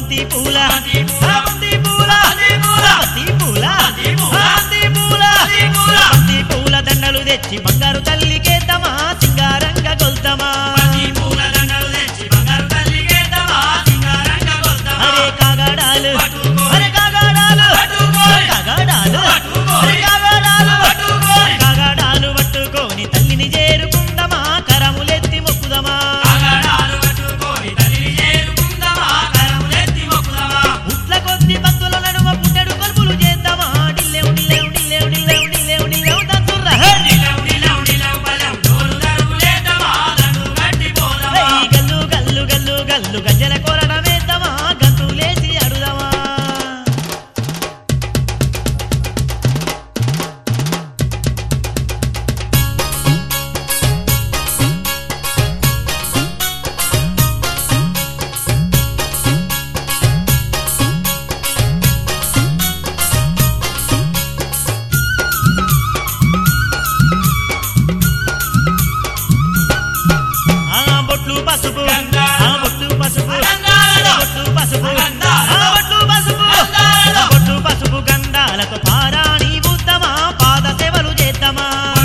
బంతి పూల బంతి పూల బంతి పూల బంతి పూల బంతి పూల దండలు తెచ్చి బంగారు తల్లికేద్దామా సింగారంగా కొల్తామా అరే కాగాడాలు అరే కాగాడాలు కాగాడాలు కాగాడాలు పట్టుకొని తల్లిని చేరుకుందామా కరములెత్తి మొక్కుదామా ఉట్ల కొద్ది భక్తుల నడుమ పుట్టెడు కొలుపులు చేద్దామా డిల్లెవు డిల్లెవు డిల్లెవు డిల్లెవు డిల్లెవు డిల్లెవు దంతుర్రా గల్లు గల్లు గల్లు గల్లు గజ్జల కోరడమేద్దామా గంతులేసి అడుదామా బొట్లు పసుపు బొట్లు పసుపు బొట్లు పసుపు బొట్లు పసుపు బొట్లు పసుపు గంధాలతో పారాణి బుద్ధమా పాద సేవలు చేద్దామా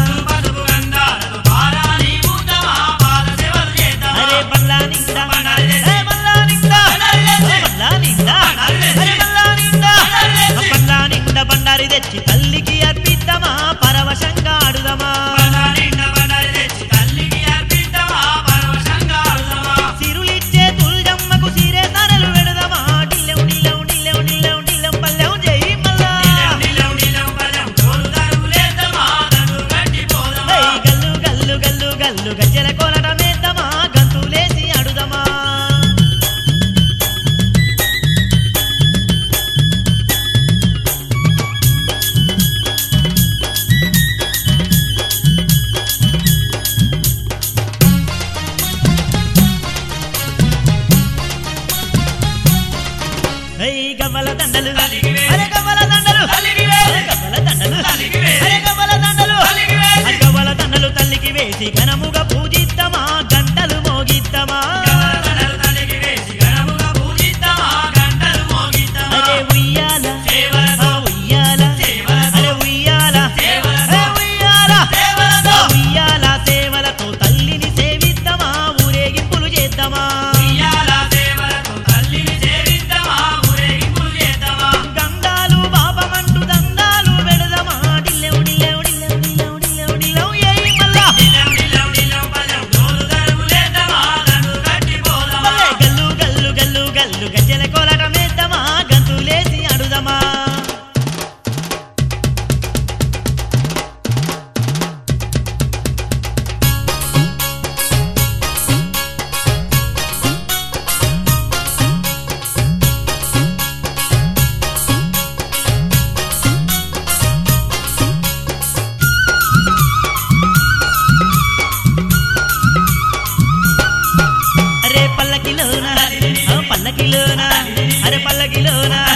అరే బల్లా నిండా బల్లా నిండా బల్లా నిండా బల్లా నిండా బల్లా నిండా బండారి తెచ్చి తల్లికి అర్పిద్దామా పరవశంగా ఆడుదామా సిరులిచ్చే తుల్జమ్మకు సిరే తరలు వెడదామా డిల్లెవు డిల్లెవు డిల్లెవు డిల్లెవు డిల్లెం పల్లెం జై మల్లా గల్లు గల్లు గల్లు గల్లు గజ్జల కోలటమేద్దామా గంతులేసి అడుదామా గవ్వల దండలు అరే గవ్వల దండలు గవ్వల దండలు అరే గవ్వల దండలు గవ్వల దండలు తల్లికి వేసి ఘనముగా పూజిద్దామా గంటలు మోగిద్దామా అరే ఉయ్యాల ఉయ్యాల అరే ఉయ్యాల ఉయ్యాల ఉయ్యాల సేవలతో తల్లిని సేవిద్దామా ఊరేగింపులు చేద్దామా గంధాలు బాబమంటూ దండాలు వెడదామా డిల్లెవు డిల్లెవు డిల్లెవు డిల్లెవు డిల్లెవు డిల్లెవు ఏయ్ మల్లా గల్లు గల్లు గల్లు గల్లు గజ్జల కోలటమేద్దామా గంతులేసి అడుదామా అరే పల్లకిలోన పల్లకిలోన అరే పల్లకిలోన